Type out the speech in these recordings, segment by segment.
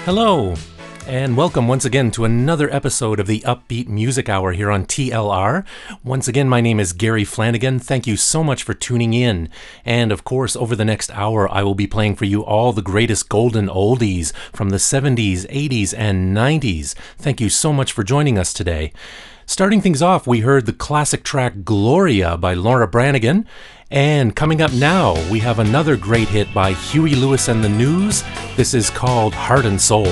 Hello, and welcome once again to another episode of the Upbeat Music Hour here on TLR. Once again, my name is Gary Flanagan. Thank you so much for tuning in. And of course, over the next hour, I will be playing for you all the greatest golden oldies from the 70s, 80s, and 90s. Thank you so much for joining us today. Starting things off, we heard the classic track Gloria by Laura Branigan. And coming up now, we have another great hit by Huey Lewis and the News. This is called Heart and Soul.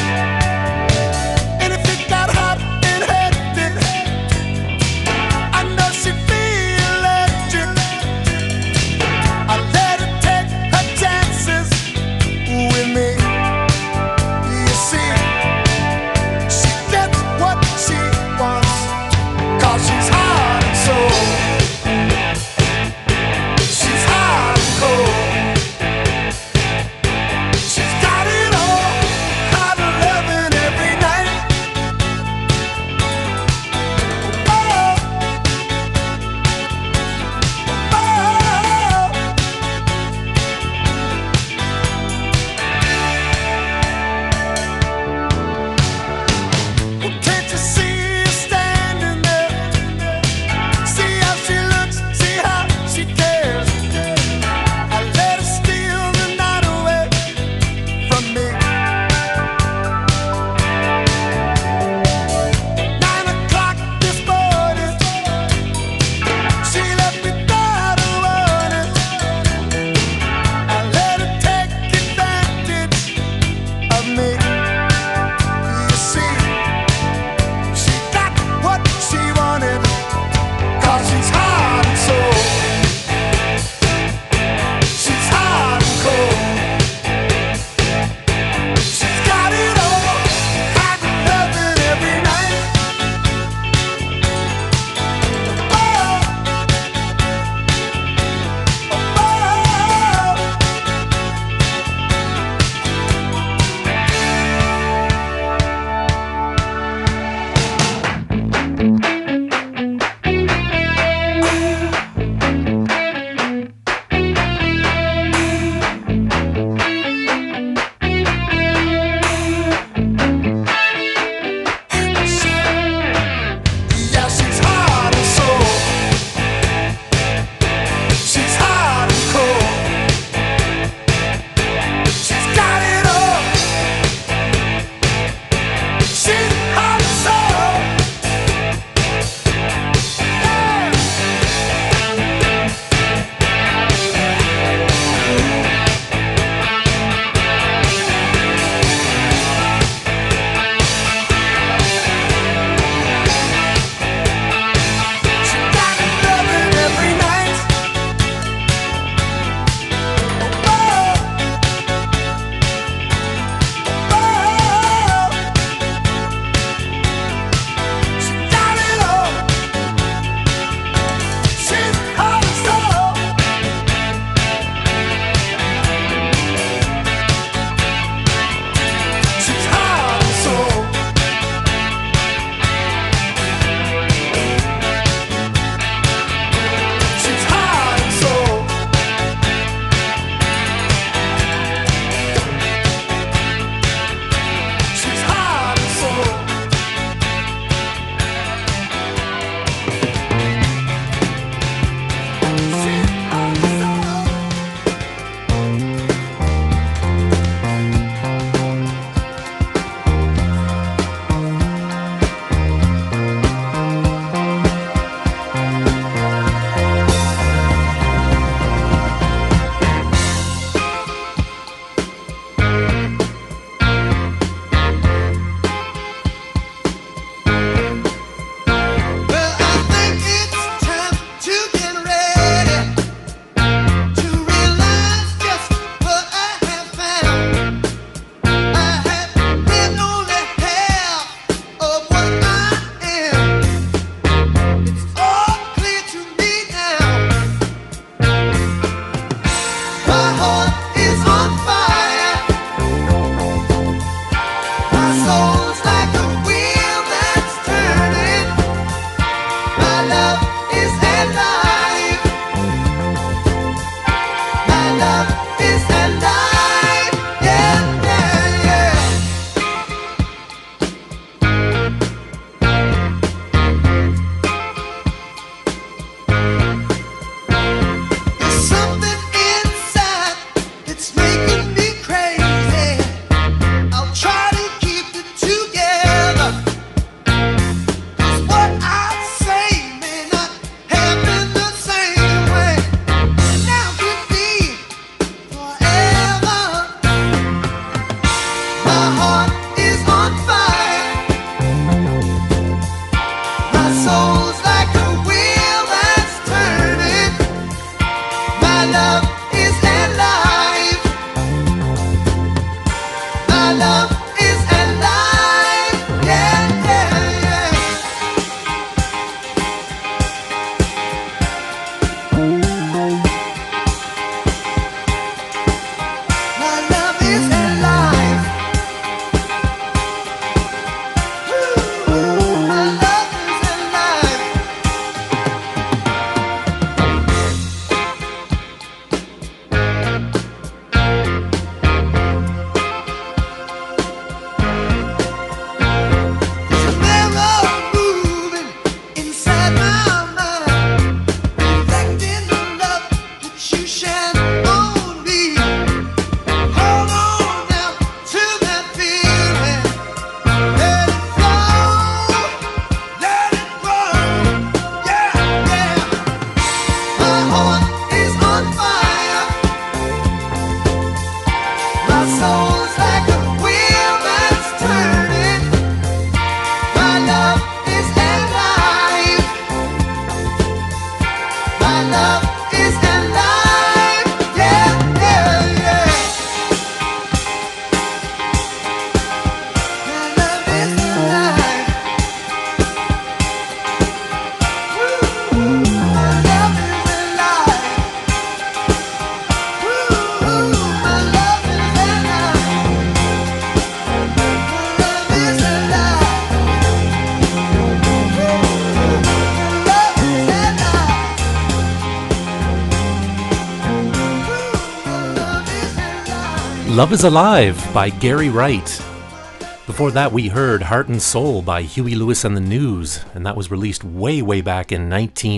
I Love is Alive by Gary Wright. Before that, we heard Heart and Soul by Huey Lewis and the News, and that was released way back in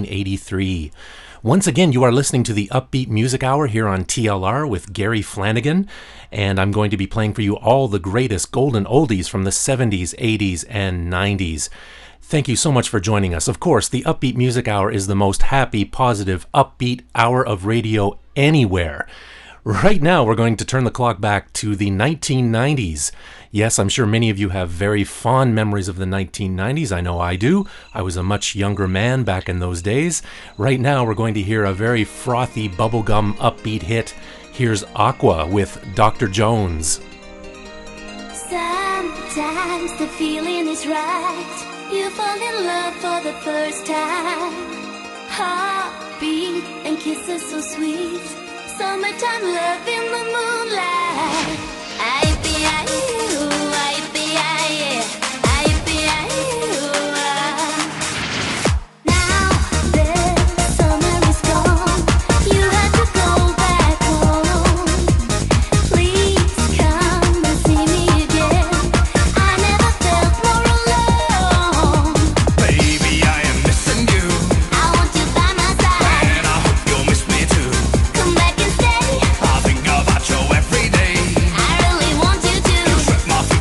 1983. Once again, you are listening to the Upbeat Music Hour here on TLR with Gary Flanagan, and I'm going to be playing for you all the greatest golden oldies from the 70s, 80s, and 90s. Thank you so much for joining us. Of course, the Upbeat Music Hour is the most happy, positive, upbeat hour of radio anywhere. Right now, we're going to turn the clock back to the 1990s. Yes, I'm sure many of you have very fond memories of the 1990s. I know I do. I was a much younger man back in those days. Right now, we're going to hear a very frothy, bubblegum, upbeat hit. Here's Aqua with Dr. Jones. Sometimes the feeling is right. You fall in love for the first time. Heartbeat and kisses so sweet. Summertime love in the moonlight. I-B-I-U, I-B-I-U, I-B-I-U. Now the summer is gone. You have to go back home. Please come and see me again. I never felt more alone. Baby, I am missing you. I want you by my side. And I hope you'll miss me too. Come back and stay. I think about you every day. I really want you to. You set my feet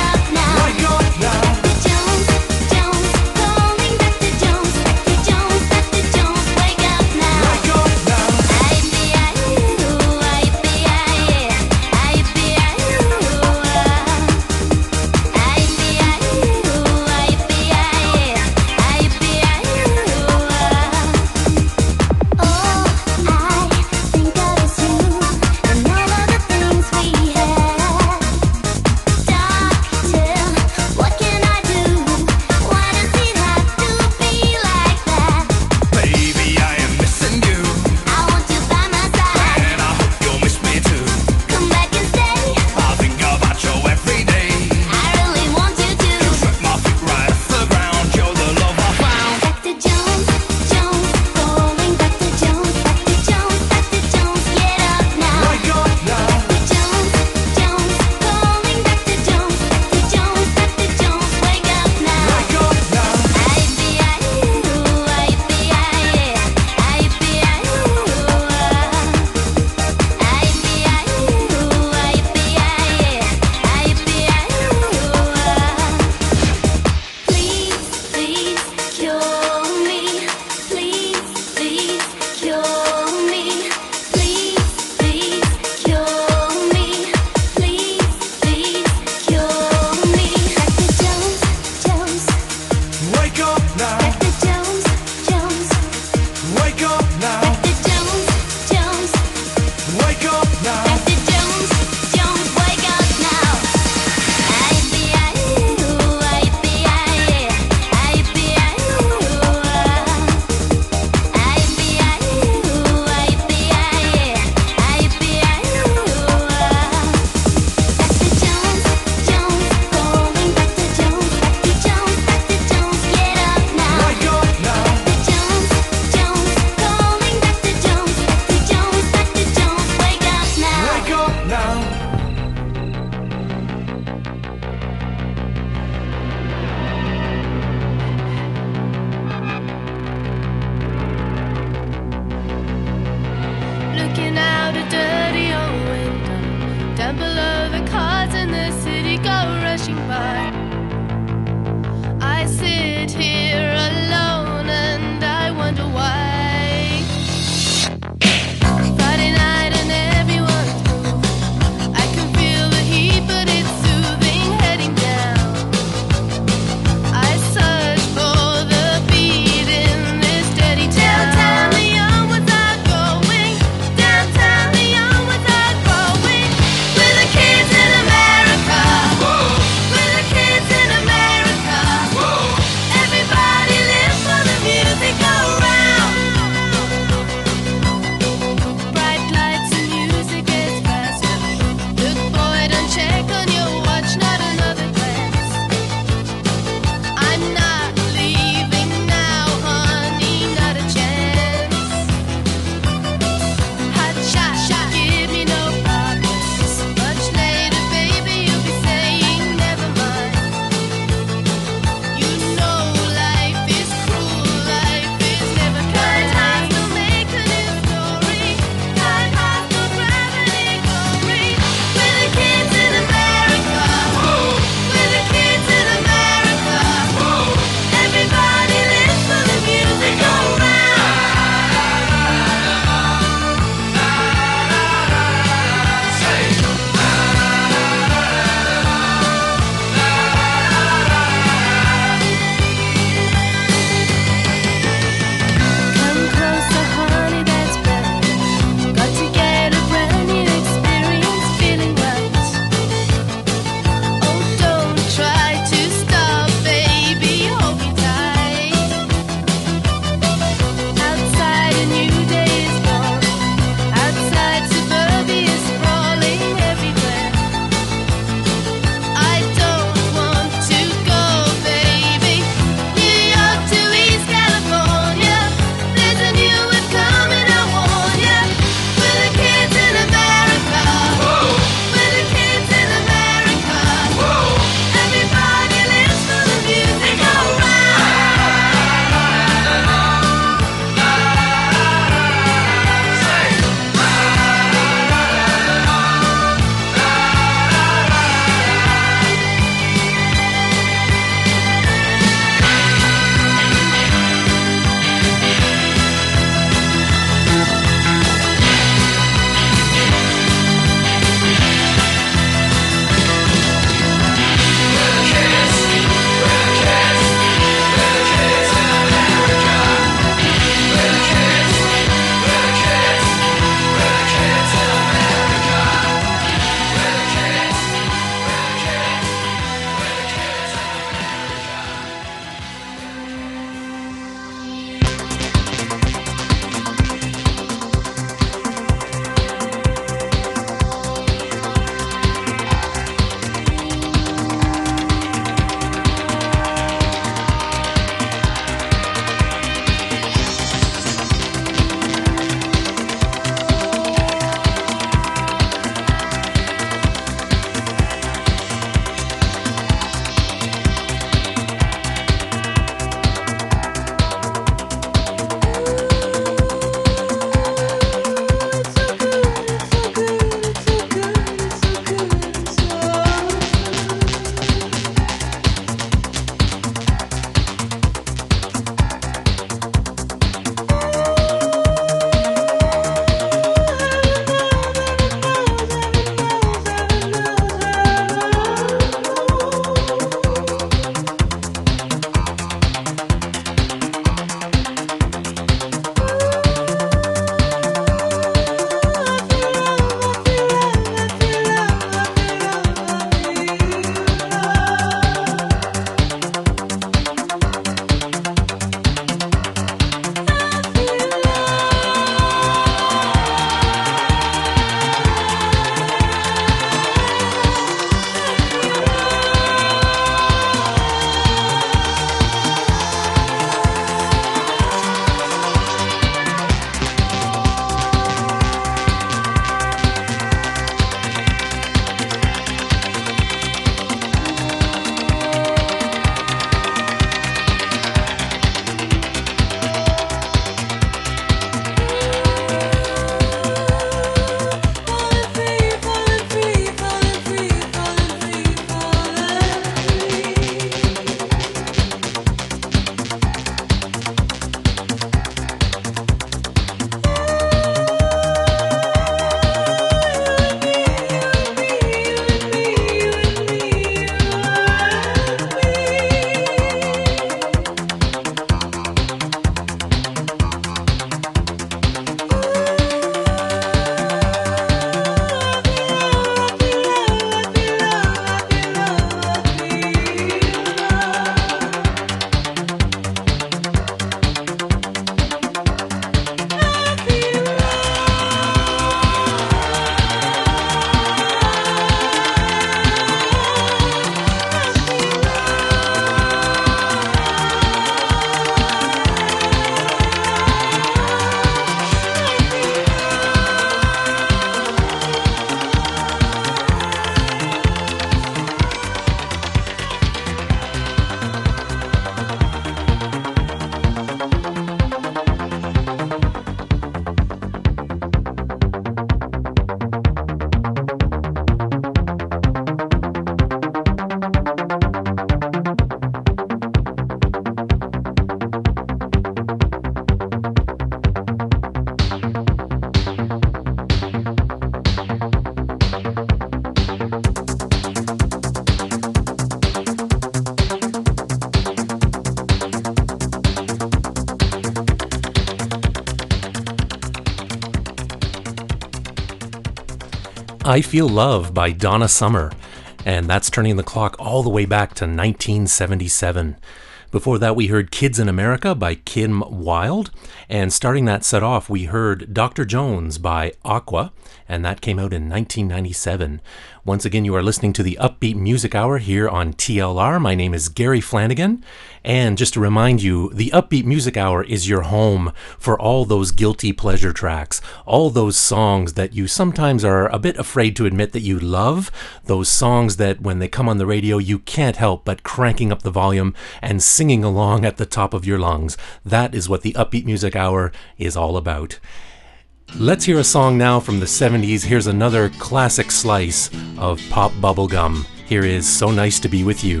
I Feel Love by Donna Summer, and that's turning the clock all the way back to 1977. Before that, we heard Kids in America by Kim Wilde, and starting that set off, we heard Dr. Jones by Aqua, and that came out in 1997. Once again, you are listening to the Upbeat Music Hour here on TLR. My name is Gary Flanagan, and just to remind you, the Upbeat Music Hour is your home for all those guilty pleasure tracks, all those songs that you sometimes are a bit afraid to admit that you love, those songs that when they come on the radio, you can't help but cranking up the volume and singing along at the top of your lungs. That is what the Upbeat Music Hour is all about. Let's hear a song now from the 70s. Here's another classic slice of pop bubblegum. Here is So Nice to Be With You.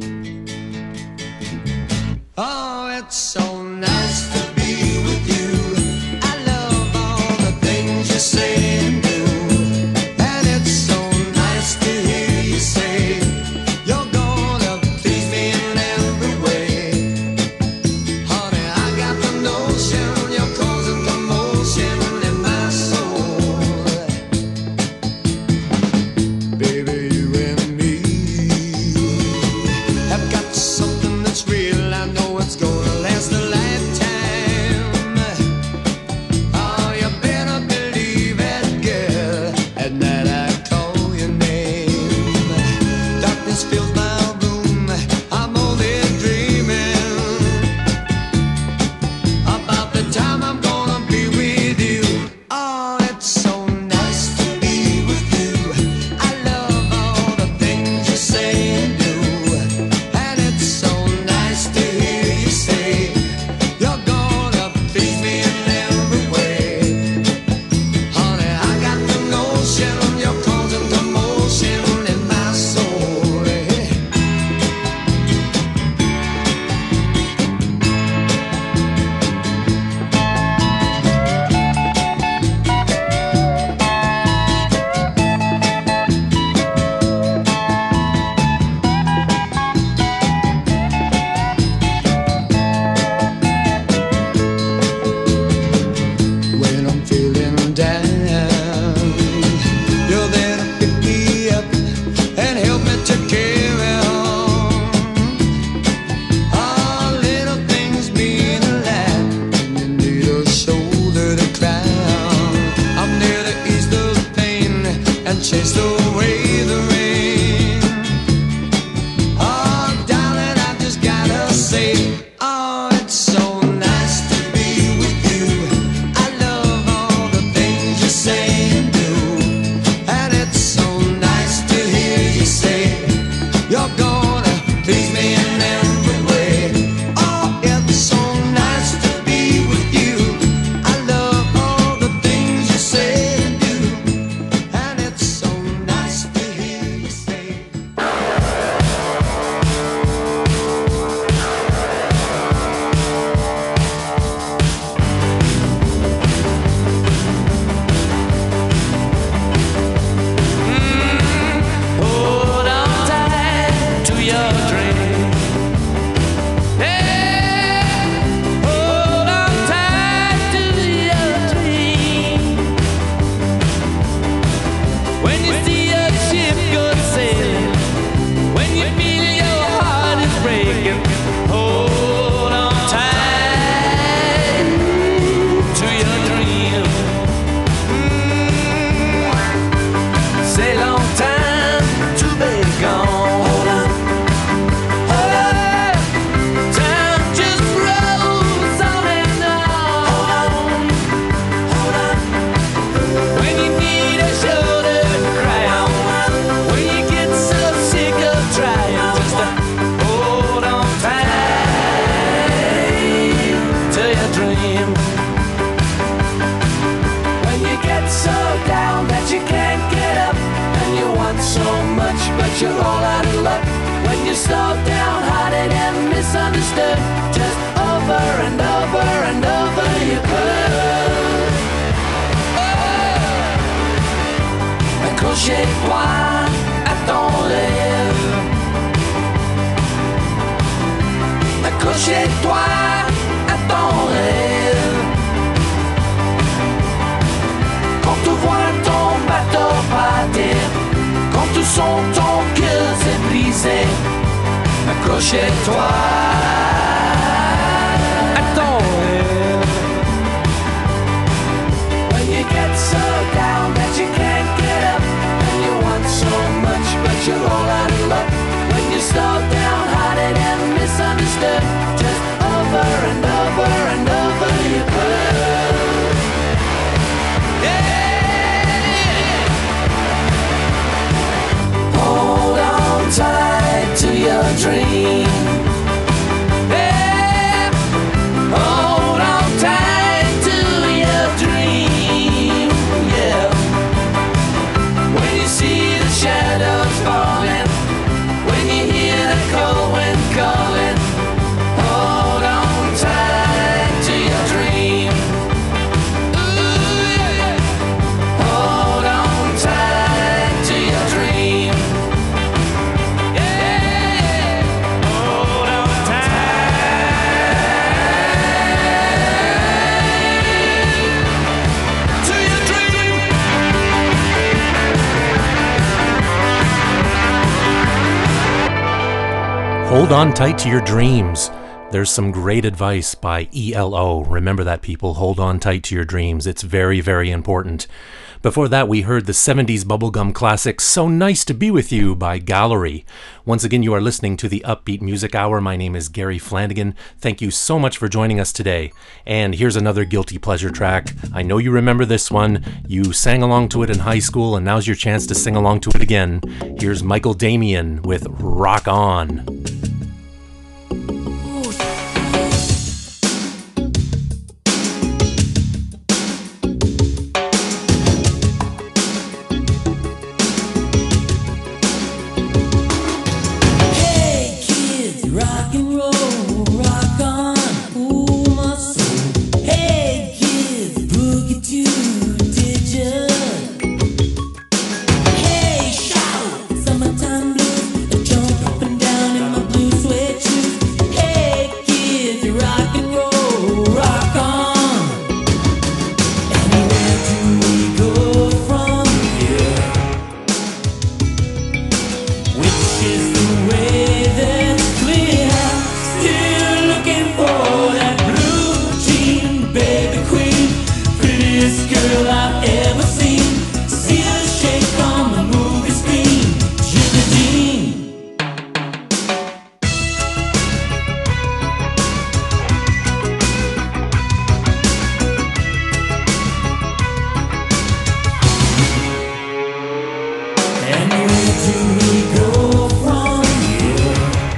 Oh, it's so nice to be with you. I love all the things you say and do. And it's so nice to hear you say you're gonna please me in every way. Honey, I got the notion you're causing commotion in my soul. Baby, you and me have got something that's real. I know it's gonna last a lifetime. Oh, you better believe it, girl, and that I call your name. Darkness fills my room. I'm only dreaming about the time I'm gonna be with you. Oh, it's so nice to be with you. I love all the things you say and do. And it's so nice to hear you say you're gonna please me in every way. Honey, I got the notion you're causing commotion in my soul. When I'm feeling down, you're there to pick me up and help me to carry on. All little things mean a lot when you need a shoulder to cry on. I'm there to ease the pain and chase away the rain. Oh, darling, I just gotta say, oh, it's so nice to be with you. I love all the things you say and do. And it's so nice to hear you say you're gonna please me in every way. Oh, it's so nice to be with you. I love all the things you say and do. And it's so nice to hear you say. Hold on tight to your dream. Hey, hold on tight to your dream. When you see a ship go sailing, when you feel your heart is breaking, hold on tight to your dream. Say long time to be gone. Hold on, hold on. Time just rolls on and on. Hold on, when you need a shoulder to cry on, when you get so sick of trying, just hold on tight to your dream. When you get so down that you can't get up, and you want so much but you're all out of luck. When you're so downhearted and misunderstood, just over and over and over you could. Accrochez-toi à ton rêve. Accrochez-toi à ton rêve. Quand tu vois ton bateau partir, sont ton cœur s'est brisé. Accroche-toi à ton rêve. When you get so down that you can't get up, and you want so much but you're all out of luck. When you're slow down-hearted and misunderstood, just over and over and over you put. Hold on tight to your dream. Yeah. Hold on tight to your dream. Yeah. When you see the shadows falling, when you hear the cold wind calling, hold on tight to your dream. Ooh, yeah. Hold on tight to your dream. Yeah. Hold on tight to your dream. Hold on tight to your dreams. There's some great advice by ELO. Remember that, people. Hold on tight to your dreams. It's very, very important. Before that, we heard the 70s bubblegum classic So Nice to Be With You by Gallery. Once again, you are listening to the Upbeat Music Hour. My name is Gary Flanagan. Thank you so much for joining us today. And here's another guilty pleasure track. I know you remember this one. You sang along to it in high school, and now's your chance to sing along to it again. Here's Michael Damian with Rock On. Hey kids, rock and roll, rock on, ooh my soul. Hey kids, boogie too, did ya? Hey shout, summertime blues, jump up and down in my blue suede shoes. Hey kids, rock and roll, rock on. And where do we go from here? Which is the way that's clear? Still looking for that blue jean, baby queen, prettiest girl I've ever seen. See her shake on the movie screen, Jimmy Dean. And where do we go from here?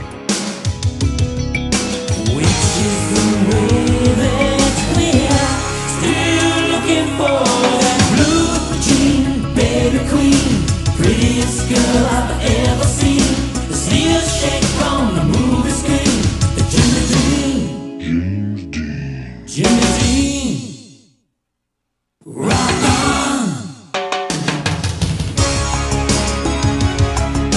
Which is the way that's clear? Still looking for that blue jean, baby queen, prettiest girl I've ever seen. See her shake on the movie screen, the Jimmy Dean. Jimmy Dean. Rock on.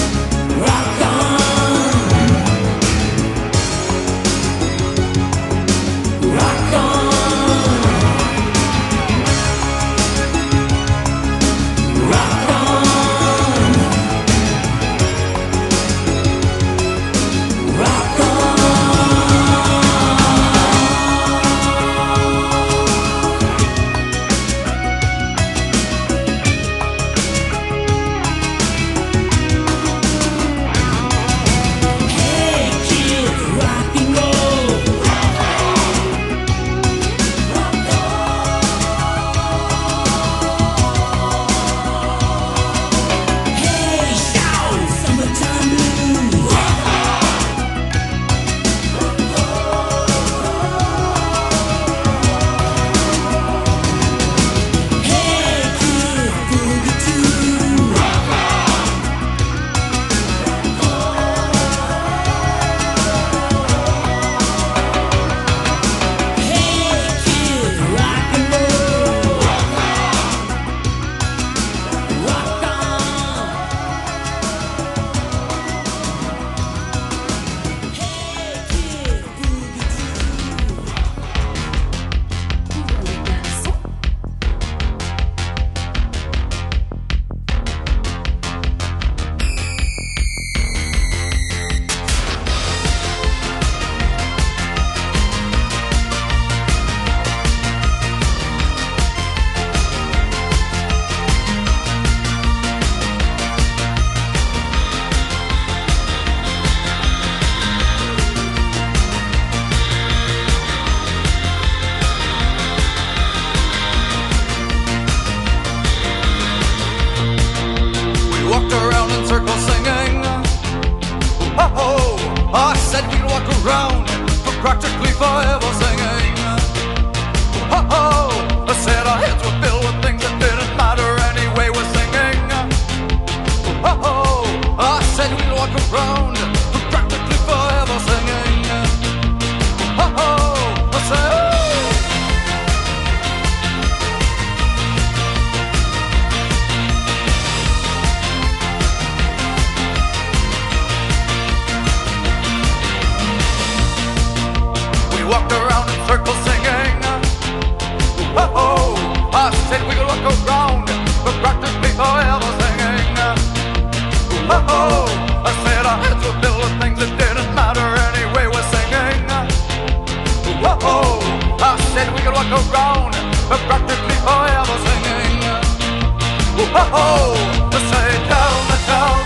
Oh, I said our heads were filled with things that didn't matter anyway. We're singing. Oh, I said we could walk around practically forever singing. Oh, I say tell me,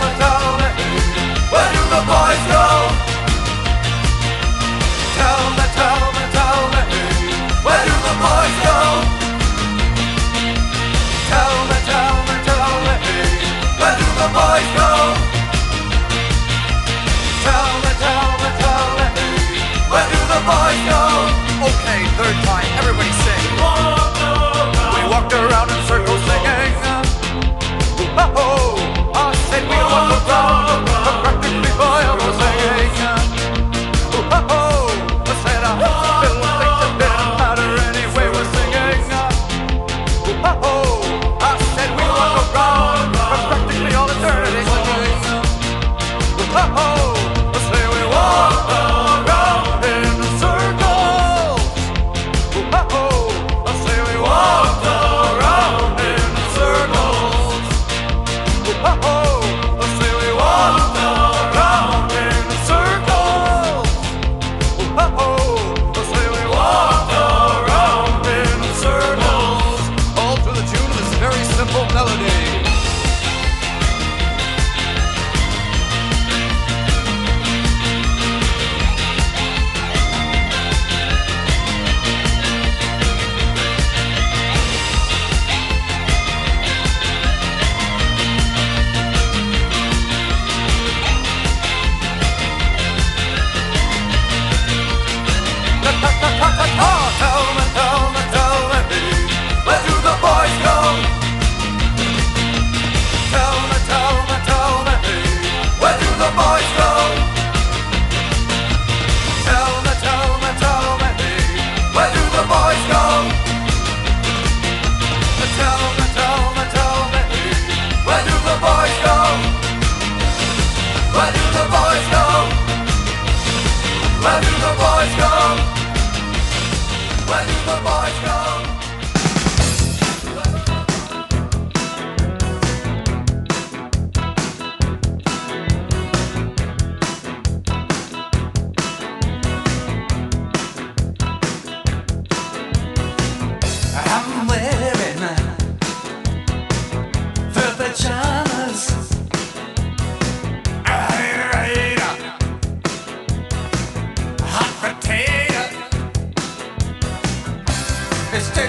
where do the boys go? Tell me, where do the boys go? Tell me, where do the boys go? Tell me, where do the boys go? Okay, third time, everybody sing. We walked around in circles singing. Oh, I said we walked around practically forever singing. Oh, I said I feel like it didn't matter anyway, we're singing. Oh, I said we walked around practically all eternity singing. Oh, I say we walked around in circles. Oh, I say we walked around in circles. Oh, I say we walked around in circles. Oh, I say we walked around in circles. All to the tune of this very simple melody. Tell me, where do the boys go? Tell me, where do the boys go? Tell me, where do the boys go? Tell me, where do the boys go? Where do the boys go? Where do the boys go? Where do the boys go? I'm wearing fur pajamas. Hot potato. Mr.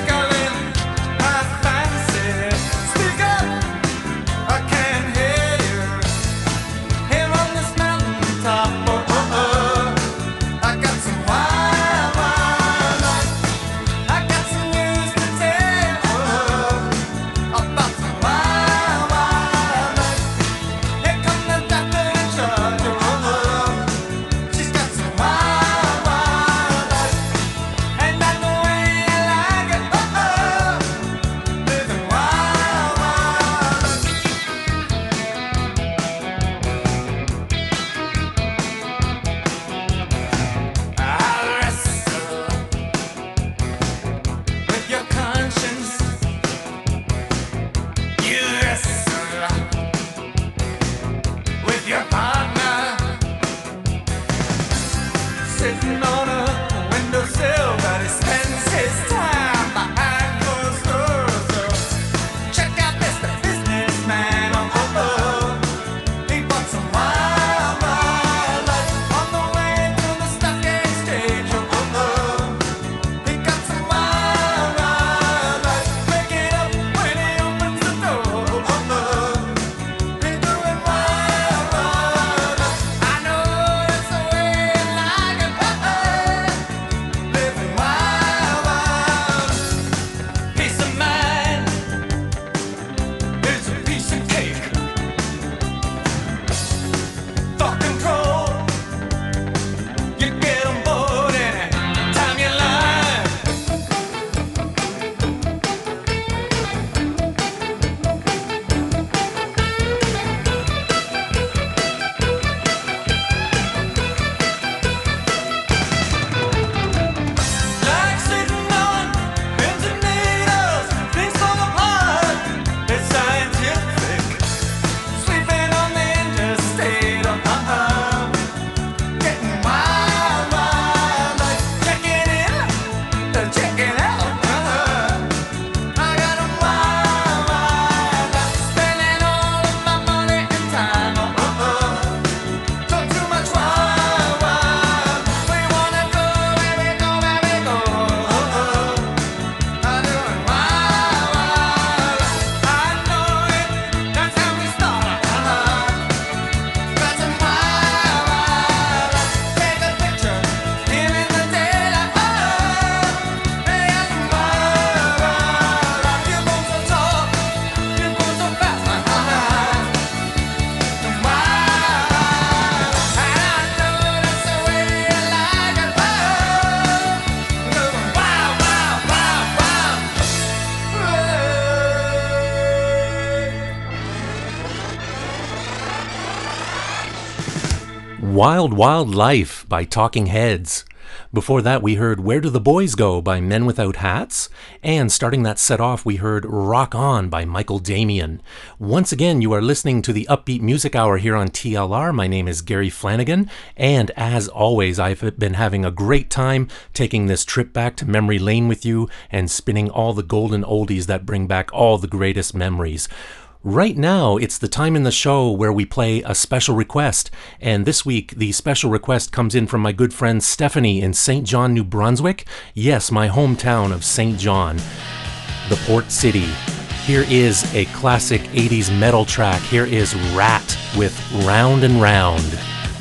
Wild Wild Life by Talking Heads. Before that, we heard Where Do the Boys Go by Men Without Hats. And starting that set off, we heard Rock On by Michael Damian. Once again, you are listening to the Upbeat Music Hour here on TLR. My name is Gary Flanagan. And as always, I've been having a great time taking this trip back to memory lane with you and spinning all the golden oldies that bring back all the greatest memories. Right now, it's the time in the show where we play a special request, and this week the special request comes in from my good friend Stephanie in St. John, New Brunswick. Yes, my hometown of St. John, the port city. Here is a classic 80s metal track. Here is Rat with Round and Round.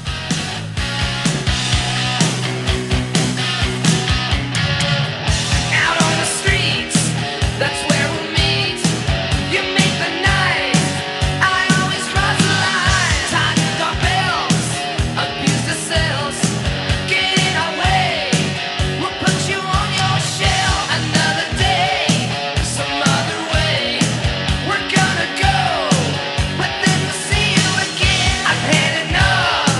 Out on the streets, that's where we meet. You make the night, I always cross the line. Tighten our belts, abuse the cells, get in our way. We'll put you on your shelf. Another day, some other way. We're gonna go, but then we'll see you again. I've had enough.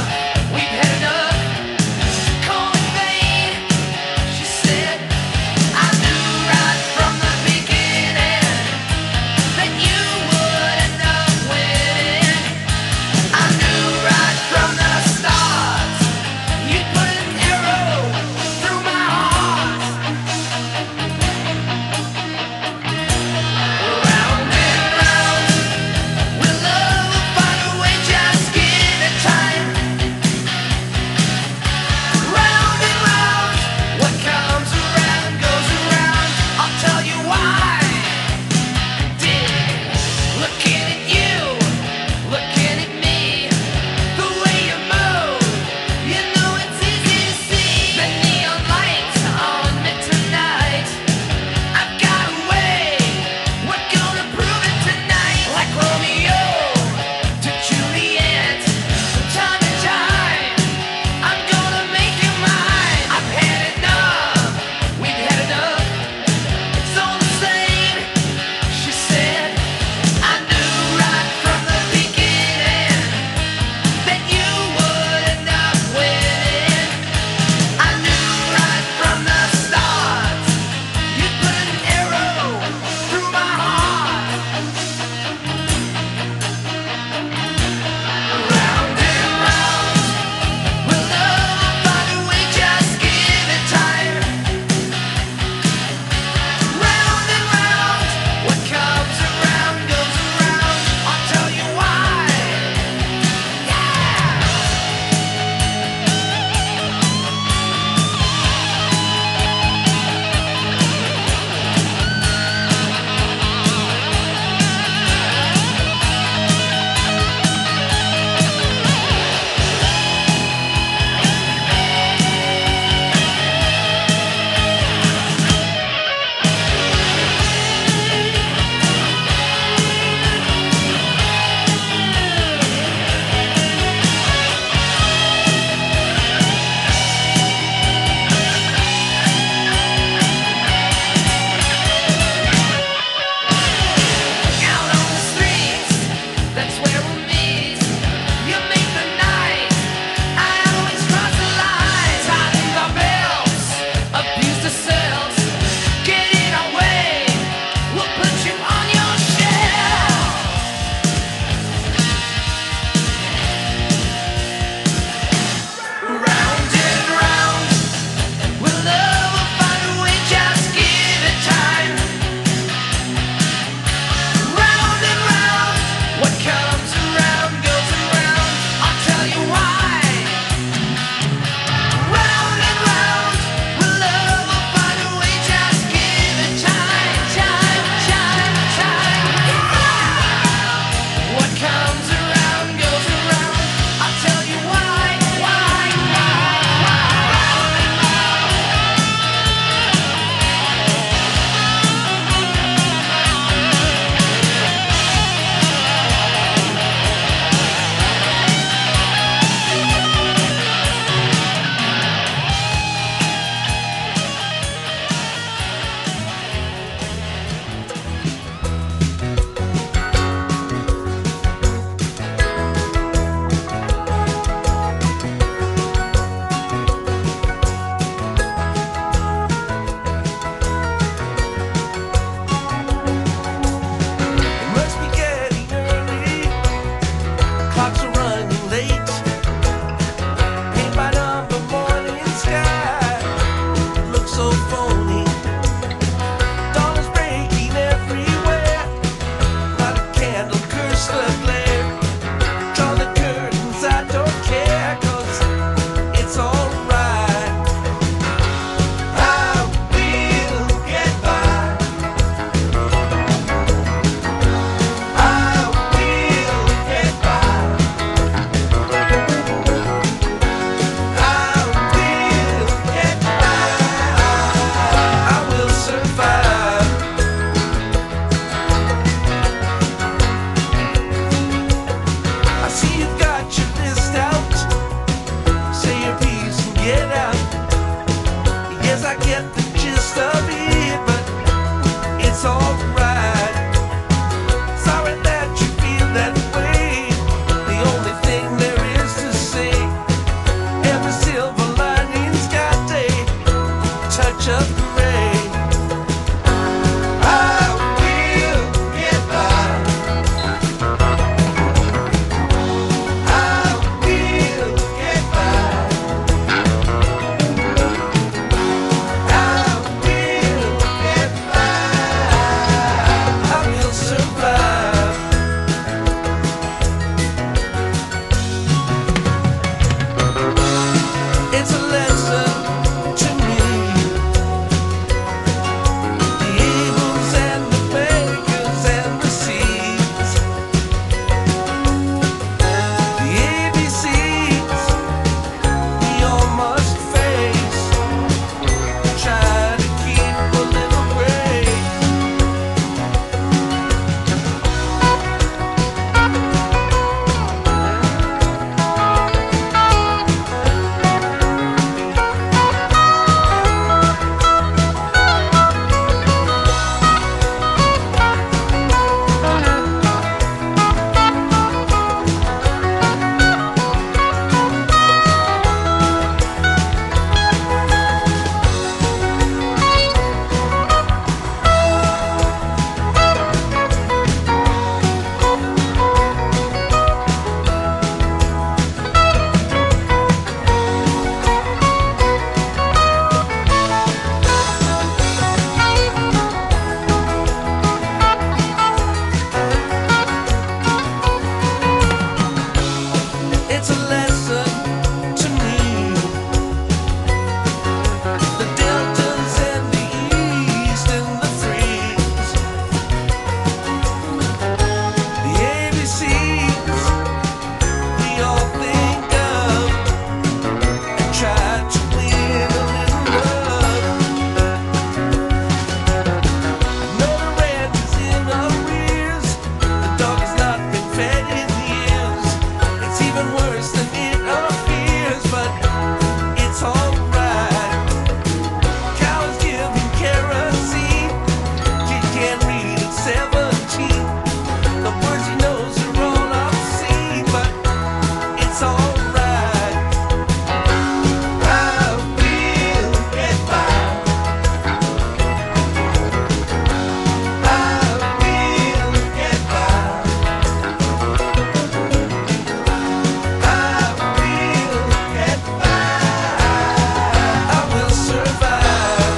It's a lesson to me. The evils and the bakers and the seeds. The ABCs we all must face. Try to keep a little break. It's a lesson to me. The deltas and the east and the freeze. The ABCs we all think of and try to win a little love. Another ranch is in arrears. The dog has not been fed in years. It's even worse than it appears, but it's alright. Cows giving kerosene. Kid can't read at 17. The words he knows are all obscene, but it's alright. I will get by. I will get by. I will get by. I will survive.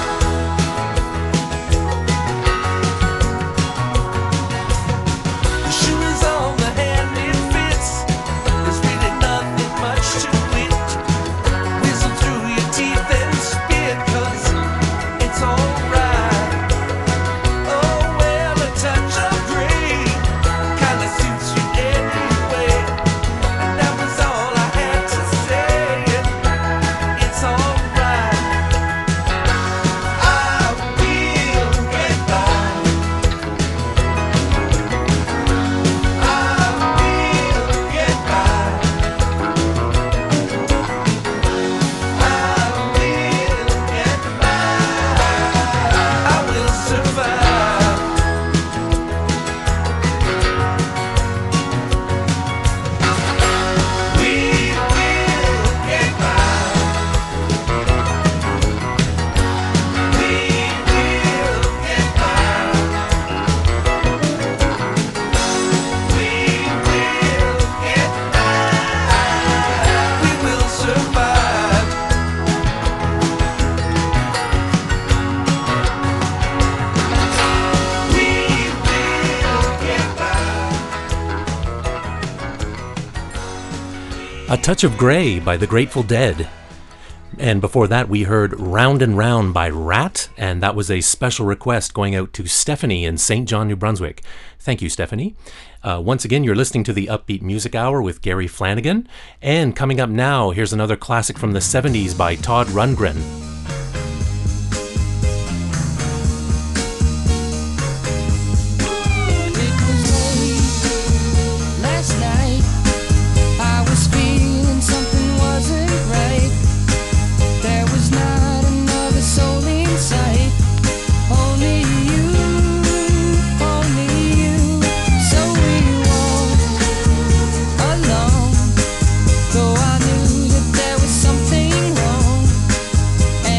The shoe is on the hand it fits. There's really nothing much to it. Whistle through your teeth and spit, 'cause it's alright. Oh, well, a touch of gray kinda suits you anyway. And that was all I had to say. It's alright. I will get by. I will get by. I will get by. I will survive. We will get by. We will get by. We will get by. We will survive. We will get by. A Touch of Grey by the Grateful Dead. And before that, we heard Round and Round by Rat, and that was a special request going out to Stephanie in St. John, New Brunswick. Thank you, Stephanie. Once again, you're listening to the Upbeat Music Hour with Gary Flanagan. And coming up now, here's another classic from the 70s by Todd Rundgren. Last night, I was feeling something wasn't right. There was not another soul in sight. Only you, only you. So we walked along, though I knew that there was something wrong.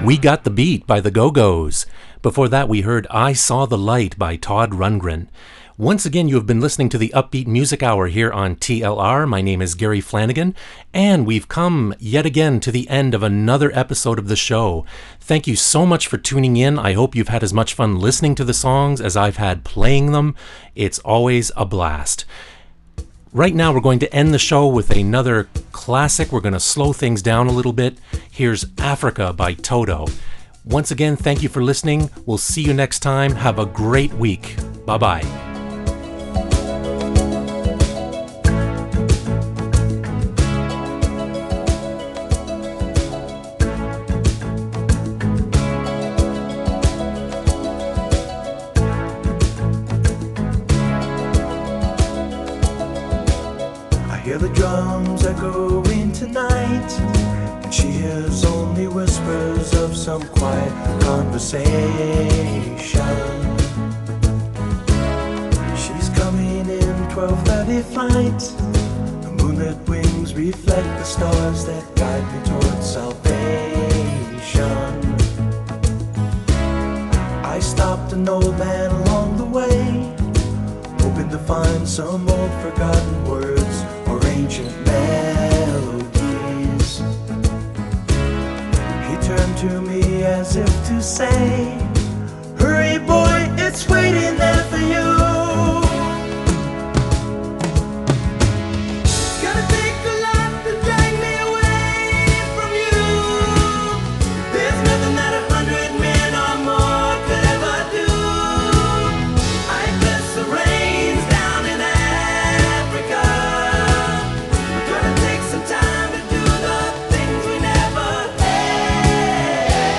We Got the Beat by the Go-Go's. Before that, we heard I Saw the Light by Todd Rundgren. Once again, you have been listening to the Upbeat Music Hour here on TLR. My name is Gary Flanagan, and we've come yet again to the end of another episode of the show. Thank you so much for tuning in. I hope you've had as much fun listening to the songs as I've had playing them. It's always a blast. Right now, we're going to end the show with another classic. We're going to slow things down a little bit. Here's Africa by Toto. Once again, thank you for listening. We'll see you next time. Have a great week. Bye-bye. Hear the drums echoing tonight, and she hears only whispers of some quiet conversation. She's coming in 12:30 flight. The moonlit wings reflect the stars that guide me towards salvation. I stopped an old man along the way, hoping to find some old forgotten words or ancient melodies. He turned to me as if to say, hurry boy, it's waiting there for you. It's gonna take a lot to drag me away from you. There's nothing that 100 men or more could ever do. I bless the rains down in Africa. We're gonna take some time to do the things we never had.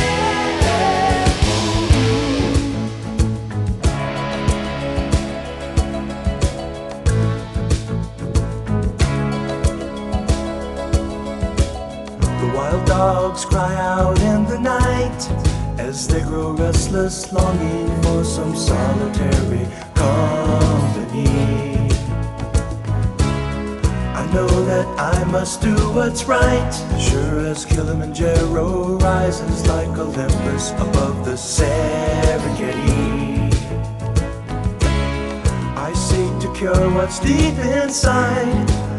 The wild dogs cry out in the night as they grow restless, longing for some solitary company. I know that I must do what's right, sure as Kilimanjaro rises like Olympus above the Serengeti. I seek to cure what's deep inside,